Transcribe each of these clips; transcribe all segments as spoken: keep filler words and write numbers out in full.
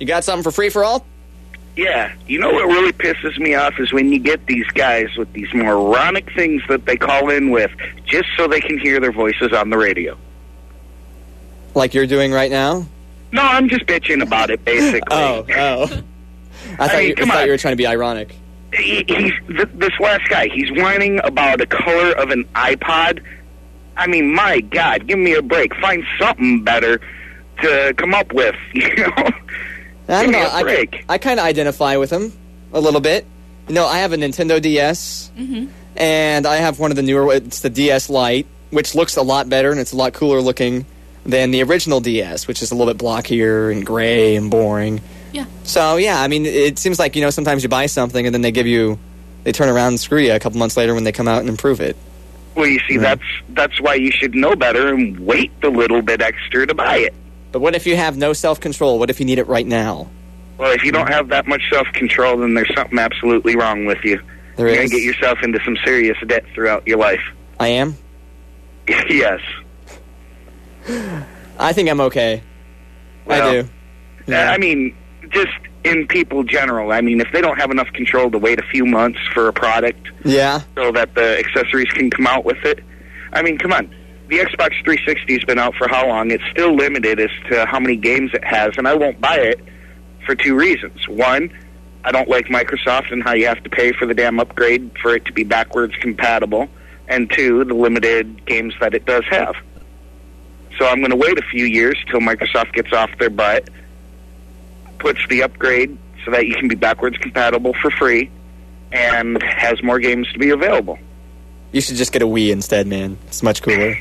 You got something for free for all? Yeah. You know what really pisses me off is when you get these guys with these moronic things that they call in with just so they can hear their voices on the radio. Like you're doing right now? No, I'm just bitching about it, basically. oh, oh. I thought, I mean, you, I come thought on. you were trying to be ironic. He, he's th- this last guy. He's whining about the color of an iPod. I mean, my God, give me a break. Find something better to come up with. You know, I don't give know. me a I, break. I kind of identify with him a little bit. You know, I have a Nintendo D S, Mm-hmm. and I have one of the newer. It's the D S Lite, which looks a lot better and it's a lot cooler looking than the original D S, which is a little bit blockier and gray and boring. Yeah. So, yeah, I mean, it seems like, you know, sometimes you buy something and then they give you, they turn around and screw you a couple months later when they come out and improve it. Well, you see, Yeah. that's that's why you should know better and wait a little bit extra to buy it. But what if you have no self-control? What if you need it right now? Well, if you don't have that much self-control, then there's something absolutely wrong with you. There You're is. going to get yourself into some serious debt throughout your life. I am? Yes. I think I'm okay. Well, I do. I mean, just in people general. I mean, if they don't have enough control to wait a few months for a product Yeah. so that the accessories can come out with it, I mean, come on. The Xbox three sixty has been out for how long? It's still limited as to how many games it has, and I won't buy it for two reasons. One, I don't like Microsoft and how you have to pay for the damn upgrade for it to be backwards compatible. And two, the limited games that it does have. So I'm going to wait a few years till Microsoft gets off their butt, puts the upgrade so that you can be backwards compatible for free, and has more games to be available. You should just get a Wii instead, man. It's much cooler.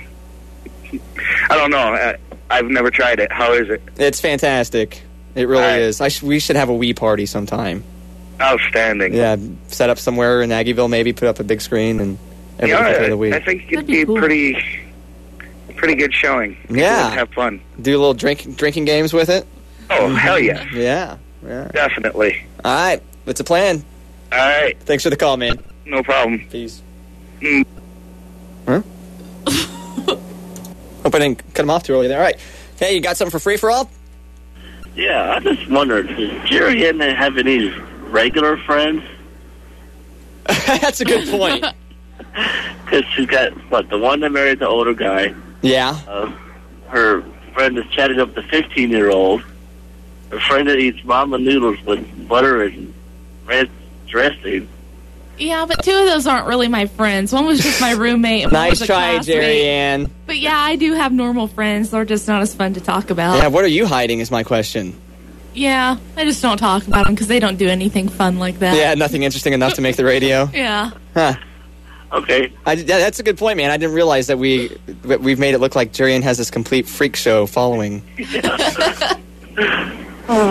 I don't know. I, I've never tried it. How is it? It's fantastic. It really Right. is. I sh- we should have a Wii party sometime. Outstanding. Yeah, set up somewhere in Aggieville, maybe put up a big screen and everyone Yeah, can play the I, Wii. I think it'd That'd be be cool. pretty, pretty good showing. People Yeah. would have fun. Do a little drink drinking games with it. Oh, hell yeah. Yeah, yeah. Definitely. All right, it's a plan. All right. Thanks for the call, man. No problem. Peace. Mm. Huh? Hope I didn't cut him off too early there. All right. Hey, you got something for free for all? Yeah, I just wondered, does Jerry Ann have any regular friends? That's a good point. Because she's got, what, the one that married the older guy. Yeah. Uh, her friend is chatting up the fifteen-year-old. Her friend that eats mama noodles with butter and red dressing. Yeah, but two of those aren't really my friends. One was just my roommate. And one Nice was a try, classmate. Jerry Ann. But yeah, I do have normal friends. They're just not as fun to talk about. Yeah, what are you hiding is my question. Yeah, I just don't talk about them because they don't do anything fun like that. Yeah, nothing interesting enough to make the radio? Yeah. Huh. Okay. I, yeah, that's a good point, man. I didn't realize that we, that we've made it look like Jerry Ann has this complete freak show following.